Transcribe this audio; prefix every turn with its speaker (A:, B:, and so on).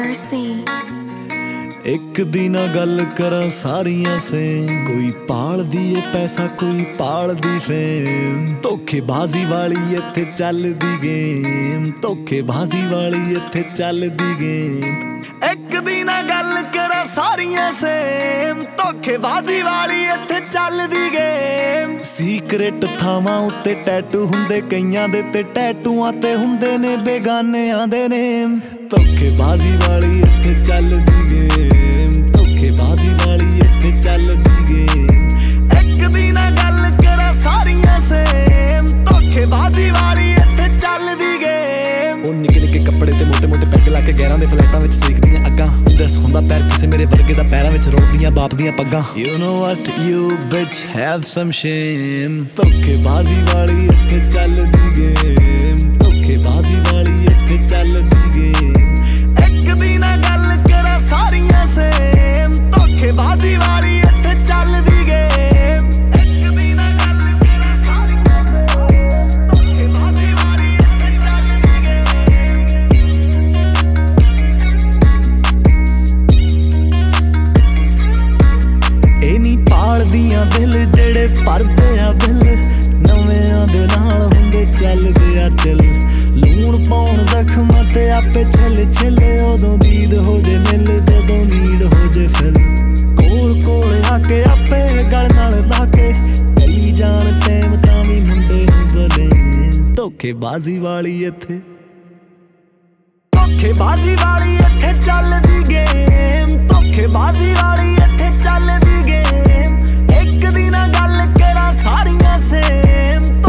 A: RC
B: एक दी ना गल करा सारियां से कोई पाल दी ए पैसा कोई पाल दी फेम धोखेबाजी वाली इत्थे चलदी गेम धोखेबाजी वाली इत्थे चलदी गेम एक दी ना गल करा सारियां से धोखेबाजी वाली इत्थे चलदी गेम सीक्रेट थावां उत्ते टैटू हुंदे कईयां दे ते टैटूआं ते हुंदे ने बेगानेआं दे नेम धोखेबाजी वाली इत्थे चलदी गेम धोखेबाजी वाली इत्थे चलदी गेम एक दी ना गल करा सारियां सेम धोखेबाजी वाली इत्थे चलदी गेम ओ निक्के निक्के कपड़े ते मोटे मोटे पैग ला के गैरां दे फ्लैटां विच सीखदियां अग्गां ड्रेस हुंदा पैर किसे मेरे वर्गे दा पैरां विच रोलदियां बाप दियां पग्गां You know what you bitch have some shame धोखेबाजी वाली इत्थे चलदी गेम धोखेबाजी वाली इत्थे चलदी गेम एक दी ना गल करा सारियां सेम धोखेबाजी वाली इत्थे चलदी गेम एक दी ना गल करा सारियां सेम धोखेबाजी वाली इत्थे चलदी गेम ए नी पालदियां दिल जेड़े भरदे आ बिल नवेआं दे नाल हुंदे चलदे आ चल लूण पाउण जख्मां ते आपे छिल छिल उदों दीद हो जे मिल जदों नीड हो जे फिल कोल कोल आके आपे गल नाल लाके कई जान टैम तां वी मुंडे नूं बले धोखेबाजी वाली इत्थे धोखेबाजी वाली इत्थे चलदी गेम धोखेबाजी वाली इत्थे चलदी गेम एक दी ना गल करा सारियां सेम